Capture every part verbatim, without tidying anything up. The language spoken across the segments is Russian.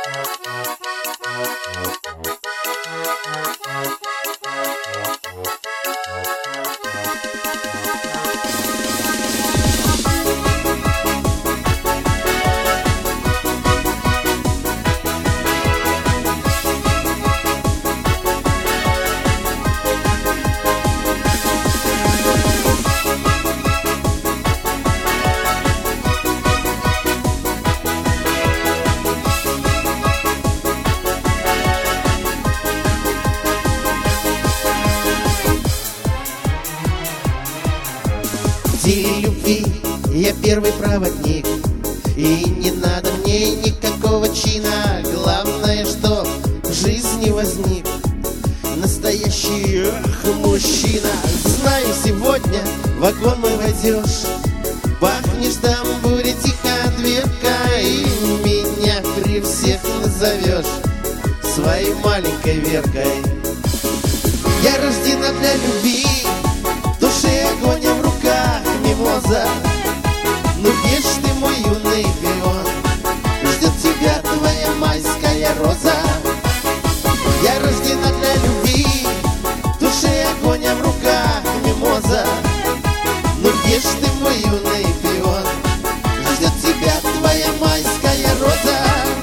В деле любви я первый проводник, и не надо мне никакого чина. Главное, что в жизни возник настоящий эх, мужчина. Знаю, сегодня в вагон мой войдешь, пахнешь тамбуре, тихо дверка, и меня при всех назовешь своей маленькой Веркой. Я рождена для любви, в душе огонь, а в руках мимоза. Ну где ж ты, мой юный пион? Ждет тебя твоя майская роза. Я рождена для любви, в душе огонь, а в руках мимоза. Ну где ж ты, мой юный пион? Ждет тебя твоя майская роза.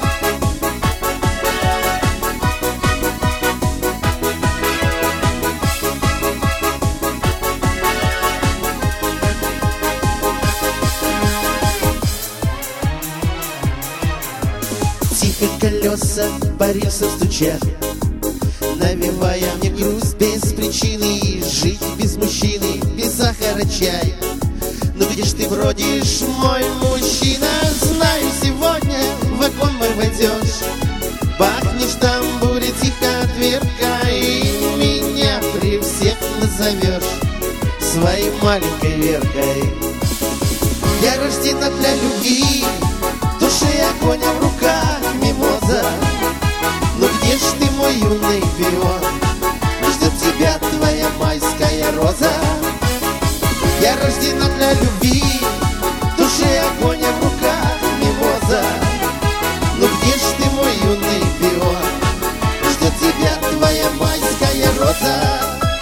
Тихо колеса по рельсам стучат, навевая мне грусть без причины. Жить без мужчины, без сахара чай. Ну где ж ты бродишь, мой мужчина? Знаю, сегодня в вагон мой войдешь, пахнешь тамбуре, тихо дверка, и меня при всех назовешь своей маленькой Веркой. Я рождена для любви, в душе огонь, а в руках мимоза. Ну где ж ты, мой юный пион? Ждет тебя твоя майская роза. Я рождена для любви, в душе огонь, а в руках мимоза. Ну где ж ты, мой юный пион? Ждет тебя твоя майская роза.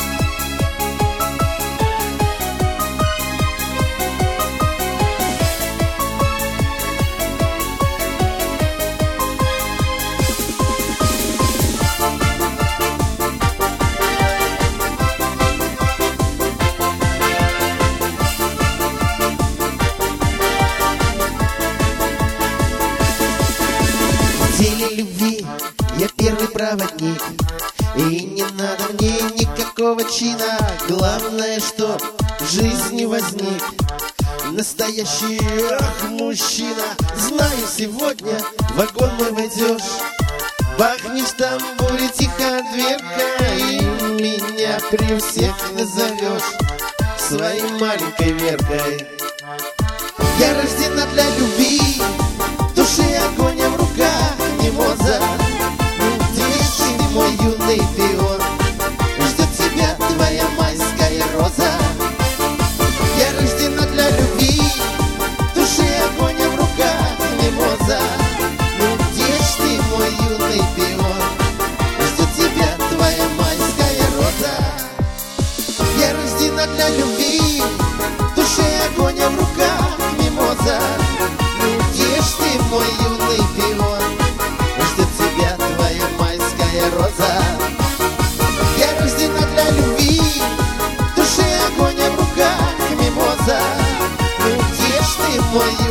В деле любви я первый проводник, и не надо мне никакого чина. Главное, что в жизни возник настоящий эх, мужчина. Знаю, сегодня в вагон мой войдешь, пахнешь тамбуре, тихо дверка, и меня при всех назовешь своей маленькой Веркой. Я рождена для любви, в душе огонь, а в руках мимоза. Где ж ты, мой юный пион? Ждет тебя твоя майская роза. Я рождена для любви, в душе огонь, а в руках мимоза. Ну где ж ты, мой юный пион? Ждет тебя твоя майская роза. Я рождена для любви, в душе огонь, а в руках мимоза. Ну где ж ты, мой юный пион? Ждет тебя твоя майская роза. Я рождена для любви, в душе огонь, а в руках мимоза. Ну где ж ты, мой